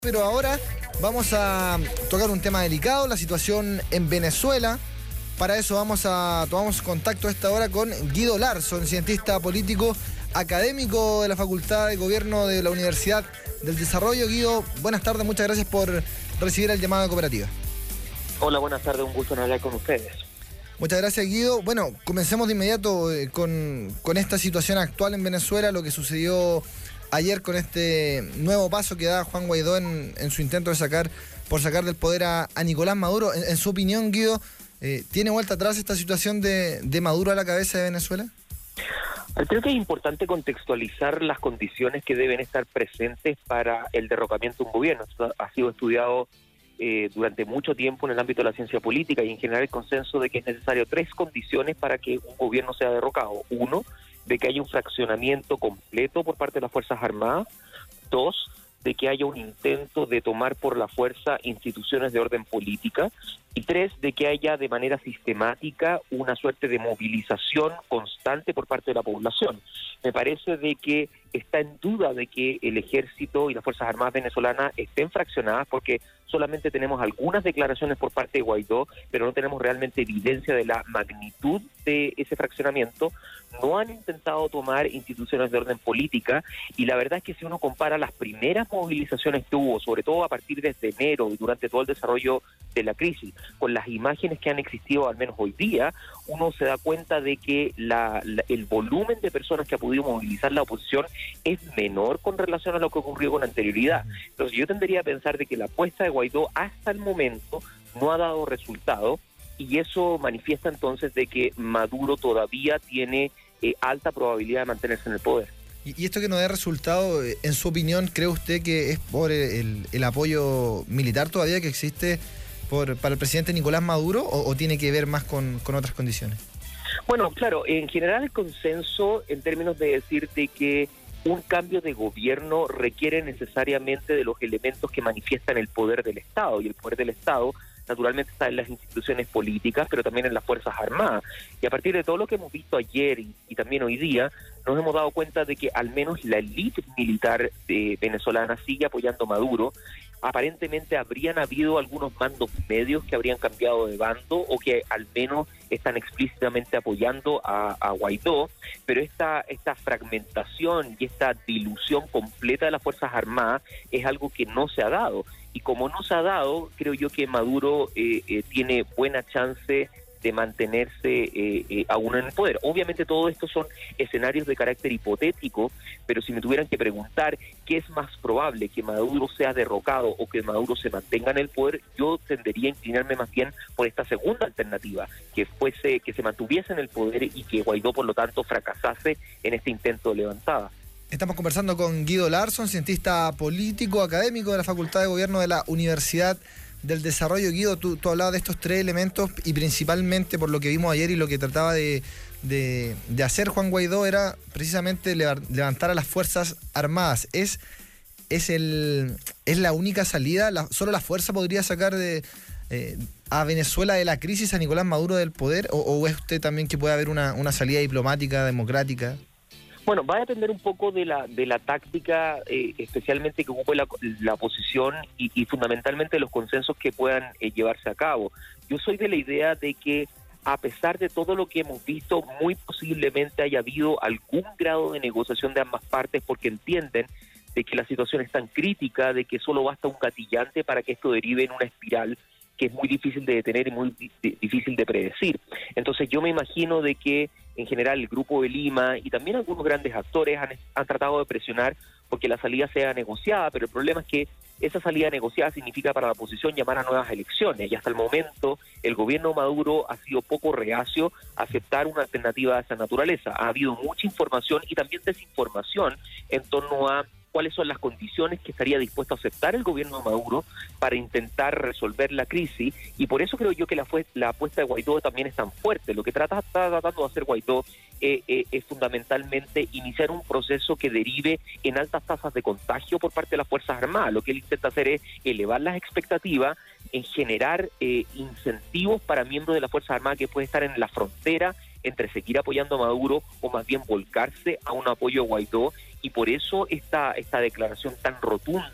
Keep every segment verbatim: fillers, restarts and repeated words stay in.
Pero ahora vamos a tocar un tema delicado, la situación en Venezuela. Para eso vamos a tomamos contacto a esta hora con Guido Larsson, cientista político académico de la Facultad de Gobierno de la Universidad del Desarrollo. Guido, buenas tardes, muchas gracias por recibir el llamado de cooperativa. Hola, buenas tardes, un gusto en hablar con ustedes. Muchas gracias, Guido. Bueno, comencemos de inmediato eh, con, con esta situación actual en Venezuela, lo que sucedió ayer con este nuevo paso que da Juan Guaidó en, en su intento de sacar, por sacar del poder a, a Nicolás Maduro. En, en su opinión, Guido, eh, ¿tiene vuelta atrás esta situación de, de Maduro a la cabeza de Venezuela? Creo que es importante contextualizar las condiciones que deben estar presentes para el derrocamiento de un gobierno. Esto ha sido estudiado eh, durante mucho tiempo en el ámbito de la ciencia política y en general el consenso de que es necesario tres condiciones para que un gobierno sea derrocado. Uno, de que haya un fraccionamiento completo por parte de las Fuerzas Armadas. Dos, de que haya un intento de tomar por la fuerza instituciones de orden política. Y tres, de que haya de manera sistemática una suerte de movilización constante por parte de la población. Me parece de que está en duda de que el ejército y las Fuerzas Armadas venezolanas estén fraccionadas porque solamente tenemos algunas declaraciones por parte de Guaidó, pero no tenemos realmente evidencia de la magnitud de ese fraccionamiento. No han intentado tomar instituciones de orden política y la verdad es que si uno compara las primeras movilizaciones que hubo, sobre todo a partir de enero y durante todo el desarrollo de la crisis, con las imágenes que han existido al menos hoy día, uno se da cuenta de que la, la, el volumen de personas que ha podido movilizar la oposición es menor con relación a lo que ocurrió con anterioridad. Entonces yo tendría a pensar de que la apuesta de Guaidó hasta el momento no ha dado resultado y eso manifiesta entonces de que Maduro todavía tiene eh, alta probabilidad de mantenerse en el poder. Y esto que no dé resultado, en su opinión, ¿cree usted que es por el, el apoyo militar todavía que existe por, para el presidente Nicolás Maduro o, o tiene que ver más con, con otras condiciones? Bueno, claro, en general el consenso en términos de decirte que un cambio de gobierno requiere necesariamente de los elementos que manifiestan el poder del Estado, y el poder del Estado naturalmente está en las instituciones políticas, pero también en las Fuerzas Armadas. Y a partir de todo lo que hemos visto ayer y, y también hoy día, nos hemos dado cuenta de que al menos la élite militar eh, venezolana sigue apoyando a Maduro. Aparentemente habrían habido algunos mandos medios que habrían cambiado de bando o que al menos están explícitamente apoyando a, a Guaidó, pero esta, esta fragmentación y esta dilución completa de las Fuerzas Armadas es algo que no se ha dado. Y como no se ha dado, creo yo que Maduro eh, eh, tiene buena chance de mantenerse eh, eh, aún en el poder. Obviamente todo esto son escenarios de carácter hipotético, pero si me tuvieran que preguntar qué es más probable, que Maduro sea derrocado o que Maduro se mantenga en el poder, yo tendería a inclinarme más bien por esta segunda alternativa, que fuese, que se mantuviese en el poder y que Guaidó por lo tanto fracasase en este intento de levantada. Estamos conversando con Guido Larsson, cientista político académico de la Facultad de Gobierno de la Universidad del Desarrollo. Guido, tú, tú hablabas de estos tres elementos y principalmente por lo que vimos ayer y lo que trataba de, de, de hacer Juan Guaidó era precisamente levantar a las Fuerzas Armadas. ¿Es, es, el, es la única salida? La, ¿Solo la fuerza podría sacar de, eh, a Venezuela de la crisis, a Nicolás Maduro del poder? ¿O, o es usted también que puede haber una, una salida diplomática, democrática? Bueno, va a depender un poco de la de la táctica, eh, especialmente que ocupe la, la oposición y, y fundamentalmente los consensos que puedan eh, llevarse a cabo. Yo soy de la idea de que a pesar de todo lo que hemos visto, muy posiblemente haya habido algún grado de negociación de ambas partes porque entienden de que la situación es tan crítica, de que solo basta un gatillante para que esto derive en una espiral que es muy difícil de detener y muy di- difícil de predecir. Entonces yo me imagino de que en general el Grupo de Lima y también algunos grandes actores han, han tratado de presionar porque la salida sea negociada, pero el problema es que esa salida negociada significa para la oposición llamar a nuevas elecciones y hasta el momento el gobierno Maduro ha sido poco reacio a aceptar una alternativa de esa naturaleza. Ha habido mucha información y también desinformación en torno a cuáles son las condiciones que estaría dispuesto a aceptar el gobierno de Maduro para intentar resolver la crisis, y por eso creo yo que la, fue, la apuesta de Guaidó también es tan fuerte. Lo que trata, está tratando de hacer Guaidó eh, eh, es fundamentalmente iniciar un proceso que derive en altas tasas de contagio por parte de las Fuerzas Armadas. Lo que él intenta hacer es elevar las expectativas, en generar eh, incentivos para miembros de las Fuerzas Armadas que pueden estar en la frontera entre seguir apoyando a Maduro o más bien volcarse a un apoyo a Guaidó, y por eso esta, esta declaración tan rotunda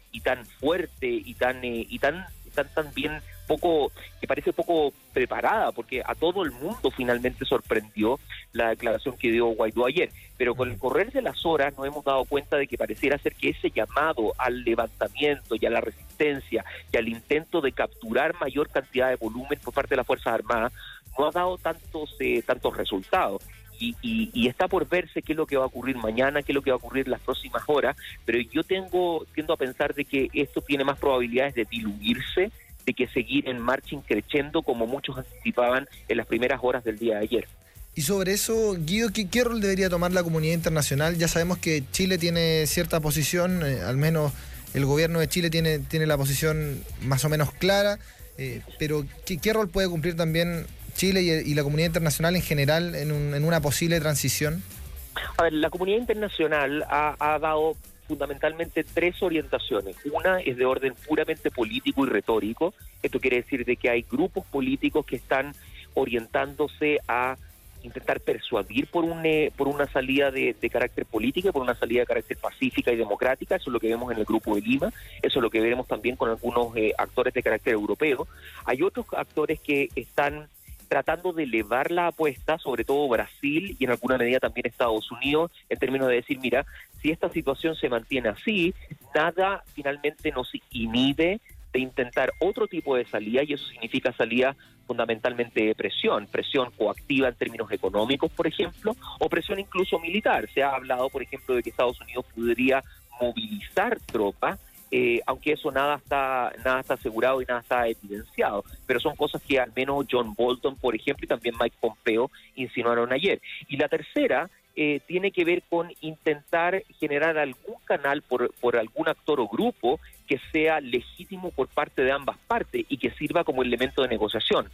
y tan fuerte y tan eh, y tan tan tan bien poco, que parece poco preparada, porque a todo el mundo finalmente sorprendió la declaración que dio Guaidó ayer, pero con el correr de las horas nos hemos dado cuenta de que pareciera ser que ese llamado al levantamiento y a la resistencia y al intento de capturar mayor cantidad de volumen por parte de las Fuerzas Armadas no ha dado tantos eh, tantos resultados. Y, y, y está por verse qué es lo que va a ocurrir mañana, qué es lo que va a ocurrir en las próximas horas, pero yo tengo tiendo a pensar de que esto tiene más probabilidades de diluirse, de que seguir en marcha increciendo como muchos anticipaban en las primeras horas del día de ayer. Y sobre eso, Guido, ¿qué, qué rol debería tomar la comunidad internacional? Ya sabemos que Chile tiene cierta posición, eh, al menos el gobierno de Chile tiene, tiene la posición más o menos clara, eh, pero ¿qué, qué rol puede cumplir también Chile y, y la comunidad internacional en general en, un, en una posible transición? A ver, la comunidad internacional ha, ha dado fundamentalmente tres orientaciones. Una es de orden puramente político y retórico. Esto quiere decir de que hay grupos políticos que están orientándose a intentar persuadir por un eh, por una salida de, de carácter político, por una salida de carácter pacífica y democrática. Eso es lo que vemos en el Grupo de Lima, eso es lo que veremos también con algunos eh, actores de carácter europeo. Hay otros actores que están tratando de elevar la apuesta, sobre todo Brasil y en alguna medida también Estados Unidos, en términos de decir, mira, si esta situación se mantiene así, nada finalmente nos inhibe de intentar otro tipo de salida, y eso significa salida fundamentalmente de presión, presión coactiva en términos económicos, por ejemplo, o presión incluso militar. Se ha hablado, por ejemplo, de que Estados Unidos podría movilizar tropas, Eh, aunque eso nada está nada está asegurado y nada está evidenciado, pero son cosas que al menos John Bolton, por ejemplo, y también Mike Pompeo insinuaron ayer. Y la tercera eh, tiene que ver con intentar generar algún canal por, por algún actor o grupo que sea legítimo por parte de ambas partes y que sirva como elemento de negociación.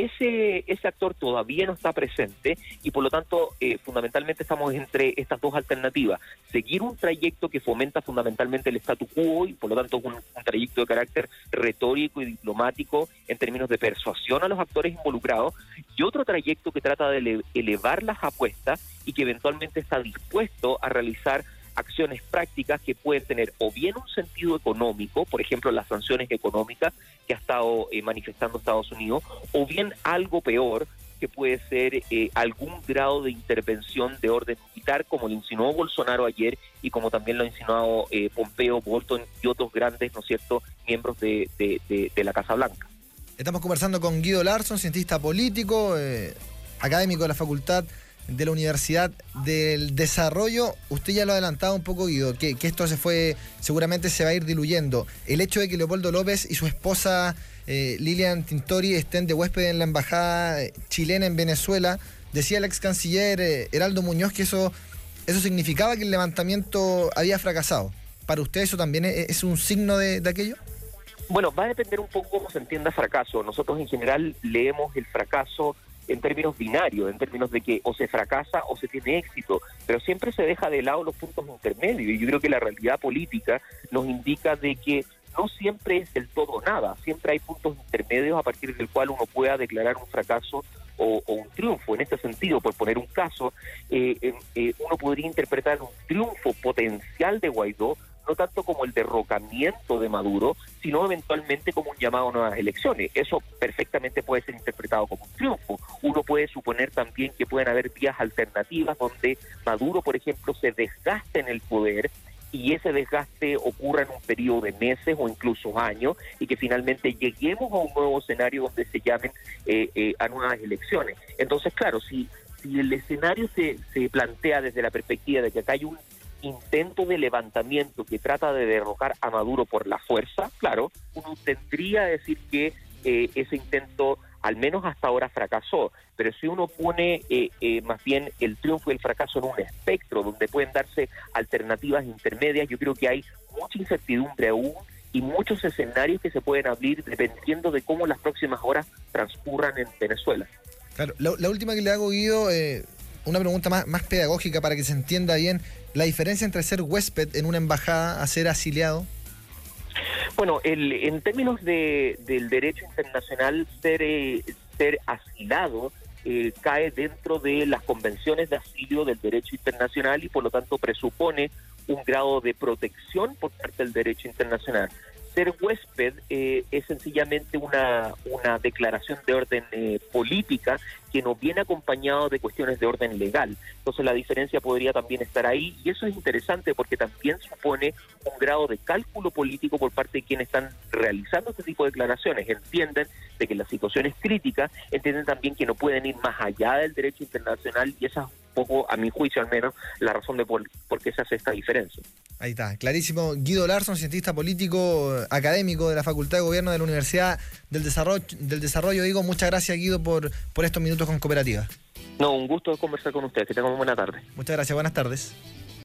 Ese ese actor todavía no está presente y por lo tanto eh, fundamentalmente estamos entre estas dos alternativas: seguir un trayecto que fomenta fundamentalmente el statu quo y por lo tanto un, un trayecto de carácter retórico y diplomático en términos de persuasión a los actores involucrados, y otro trayecto que trata de ele- elevar las apuestas y que eventualmente está dispuesto a realizar acciones prácticas que pueden tener o bien un sentido económico, por ejemplo las sanciones económicas que ha estado eh, manifestando Estados Unidos, o bien algo peor, que puede ser eh, algún grado de intervención de orden militar, como lo insinuó Bolsonaro ayer y como también lo ha insinuado eh, Pompeo, Bolton y otros grandes, ¿no es cierto?, miembros de, de, de, de la Casa Blanca. Estamos conversando con Guido Larsson, cientista político, eh, académico de la Facultad de la Universidad del Desarrollo. Usted ya lo ha adelantado un poco, Guido, que, que esto se fue, seguramente se va a ir diluyendo. El hecho de que Leopoldo López y su esposa eh, Lilian Tintori estén de huésped en la embajada chilena en Venezuela, decía el ex canciller eh, Heraldo Muñoz que eso, eso significaba que el levantamiento había fracasado. ¿Para usted eso también es, es un signo de, de aquello? Bueno, va a depender un poco cómo se entienda fracaso. Nosotros en general leemos el fracaso en términos binarios, en términos de que o se fracasa o se tiene éxito, pero siempre se deja de lado los puntos intermedios, y yo creo que la realidad política nos indica de que no siempre es del todo nada, siempre hay puntos intermedios a partir del cual uno pueda declarar un fracaso o, o un triunfo. En este sentido, por poner un caso, eh, eh, uno podría interpretar un triunfo potencial de Guaidó no tanto como el derrocamiento de Maduro, sino eventualmente como un llamado a nuevas elecciones. Eso perfectamente puede ser interpretado como un triunfo. Uno puede suponer también que pueden haber vías alternativas donde Maduro, por ejemplo, se desgaste en el poder y ese desgaste ocurra en un periodo de meses o incluso años, y que finalmente lleguemos a un nuevo escenario donde se llamen eh, eh, a nuevas elecciones. Entonces, claro, si, si el escenario se, se plantea desde la perspectiva de que acá hay un intento de levantamiento que trata de derrocar a Maduro por la fuerza, claro, uno tendría que decir que eh, ese intento al menos hasta ahora fracasó, pero si uno pone eh, eh, más bien el triunfo y el fracaso en un espectro donde pueden darse alternativas intermedias, yo creo que hay mucha incertidumbre aún y muchos escenarios que se pueden abrir dependiendo de cómo las próximas horas transcurran en Venezuela. Claro, la, la última que le hago, Guido, eh, una pregunta más, más pedagógica para que se entienda bien, la diferencia entre ser huésped en una embajada a ser asiliado. Bueno, el, en términos de, del derecho internacional, ser, eh, ser asilado eh, cae dentro de las convenciones de asilio del derecho internacional y por lo tanto presupone un grado de protección por parte del derecho internacional. Ser huésped eh, es sencillamente una, una declaración de orden eh, política que nos viene acompañado de cuestiones de orden legal. Entonces la diferencia podría también estar ahí, y eso es interesante porque también supone un grado de cálculo político por parte de quienes están realizando este tipo de declaraciones. Entienden de que la situación es crítica, entienden también que no pueden ir más allá del derecho internacional, y esa es un poco, a mi juicio al menos, la razón de por, por qué se hace esta diferencia. Ahí está, clarísimo. Guido Larsson, cientista político, académico de la Facultad de Gobierno de la Universidad del Desarrollo, del Desarrollo. Digo, muchas gracias, Guido, por, por estos minutos con Cooperativa. No, un gusto conversar con ustedes. Que tengan una buena tarde. Muchas gracias, buenas tardes.